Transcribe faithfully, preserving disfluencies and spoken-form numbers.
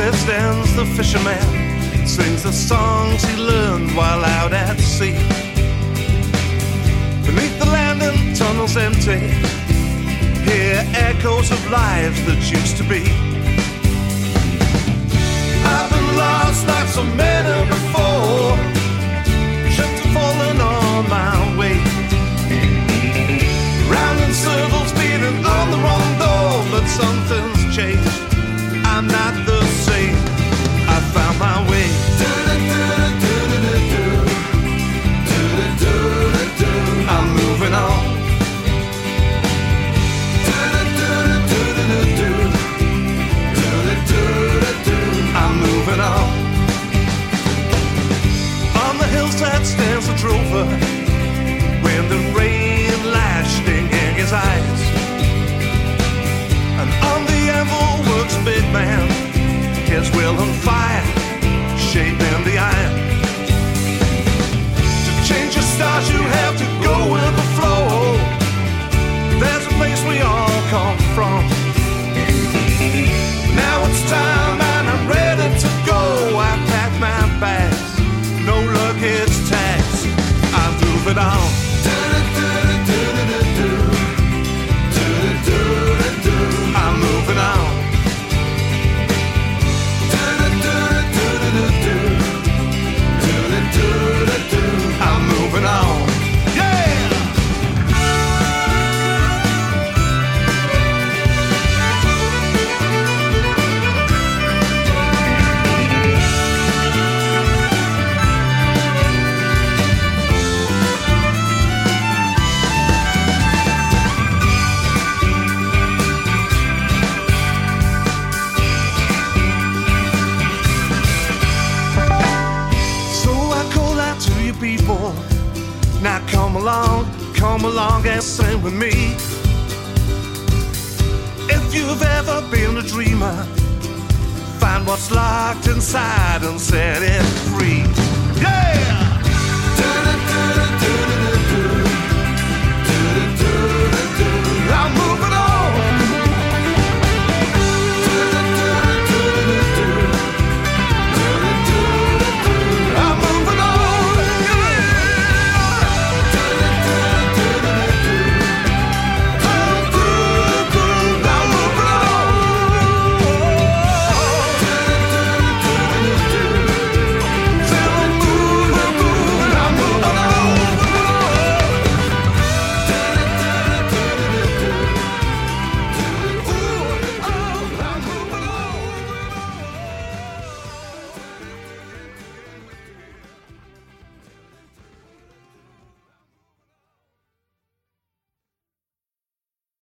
where stands the fisherman, sings the songs he learned while out at sea. Beneath the land and tunnels empty, hear echoes of lives that used to be. I've been lost like so many before, tripped and fallen on my way, round in circles beating on the wrong door. But something's changed, I'm not the same. I found my way. I'm moving on. I'm moving on. On the hillside stands a drover, wind and rain lashing in his eyes. And on the anvil works a big man, his will and fire shaping the iron. To change your stars you have to go with the flow. There's a place we all come from. Now it's time and I'm ready to go. I pack my bags, no luggage tags, I'm moving on. I'm moving on. I'm moving on. People, now come along, come along and sing with me. If you've ever been a dreamer, find what's locked inside and set it